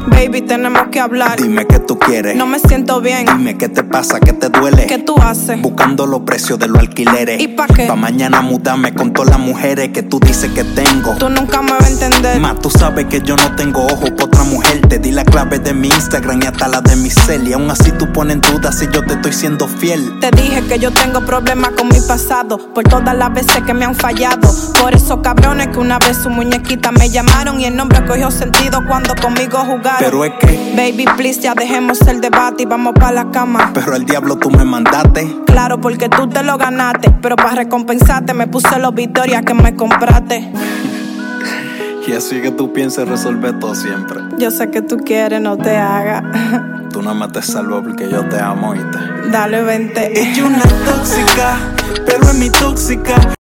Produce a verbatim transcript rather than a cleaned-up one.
Baby, tenemos que hablar. Dime qué tú quieres. No me siento bien. Dime qué te pasa, qué te duele. ¿Qué tú haces? Buscando los precios de los alquileres. ¿Y pa' qué? Pa' mañana mudarme con todas las mujeres que tú dices que tengo. Tú nunca me vas a entender. Ma, tú sabes que yo no tengo ojos por otra mujer. Te di la clave de mi Instagram y hasta la de mi cel. Y aún así tú pones en duda si yo te estoy siendo fiel. Te dije que yo tengo problemas con mi pasado, por todas las veces que me han fallado. Por esos cabrones que una vez su muñequita me llamaron y el nombre cogió sentido cuando conmigo jugaron. Pero es que, baby, please, ya dejemos el debate y vamos pa' la cama. pero al diablo tú me mandaste. Claro, porque tú te lo ganaste, pero para recompensarte me puse los Victorias que me compraste. Y así que tú piensas resolver todo siempre. Yo sé que tú quieres, no te hagas. Tú nada más te salvo porque yo te amo, ¿oíste? Dale, vente. Ella es una tóxica, pero es mi tóxica.